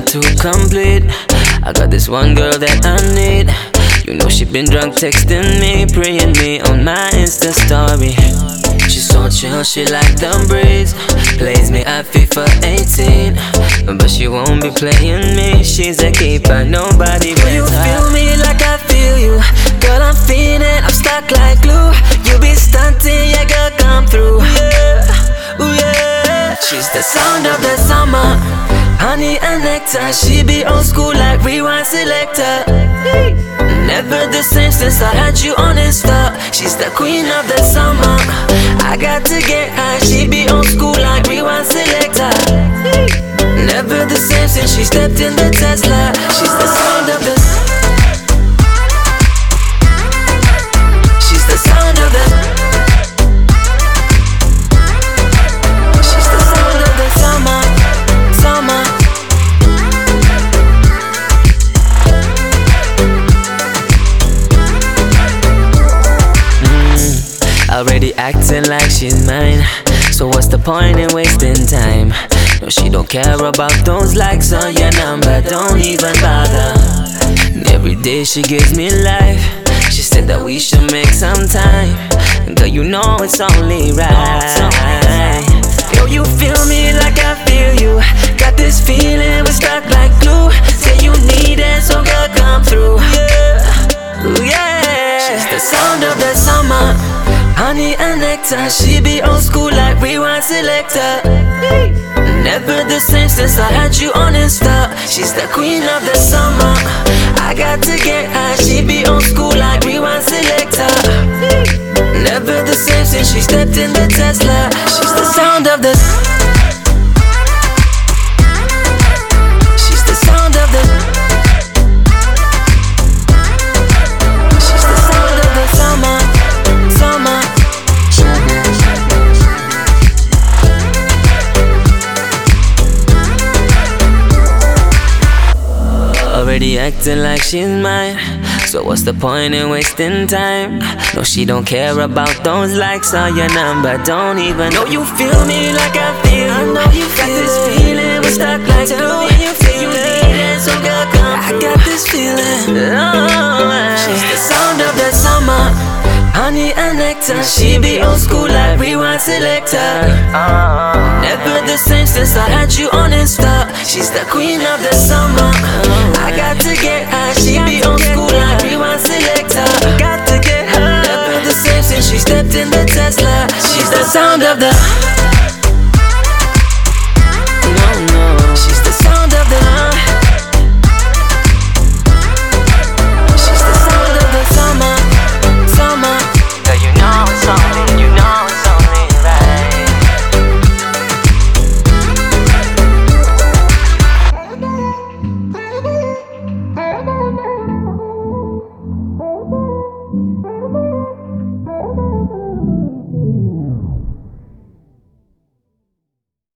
too complete. I got this one girl that I need. You know she been drunk texting me, praying me on my Insta story. She's so chill, she like the breeze. Plays me at FIFA 18, but she won't be playing me. She's a keeper, nobody better. You feel me like I feel you, girl. I'm feeling, I'm stuck like glue. You be stunting, yeah, girl, come through. Yeah, ooh yeah. She's the sound of the summer, honey and nectar. She be old school like rewind selector. Never the same since I had you on Insta. She's the queen of the summer. I got to get her. She be old school like rewind selector. Never the same since she stepped in the Tesla. She's the sound of the. She's the sound of the. She's the sound of the summer. Summer. Already acting like she's mine, so what's the point in wasting time? No, she don't care about those likes on your number, don't even bother. And every day she gives me life. She said that we should make some time. Girl, you know it's only right. Yo, you feel me like I feel you. Got this feeling, we're stuck like glue. Say you need it, so girl, come through. Yeah, ooh, yeah. She's the sound of the summer, honey and nectar. She be old school like rewind selector. Never the same since I had you on Insta. She's the queen of the summer. I got to get her. She be old school like rewind selector. Never the same since she stepped in the Tesla. She's the sound of the. She's the sound of the. She's the sound of the summer. Summer. Already acting like she's mine, so what's the point in wasting time? No, she don't care about those likes on your number, don't even know you feel me like I feel you. I know you got this feeling, we're stuck like glue. You feel you need it, so girl, come through. I got this feeling. She's the sound of the summer, honey and nectar. She be old school like rewind selector. Never the same since I had you on Insta. She's the queen of the summer. I got to get her. She be old school like rewind selector. Got to get her. Never the same since she stepped in the Tesla. She's the sound of the.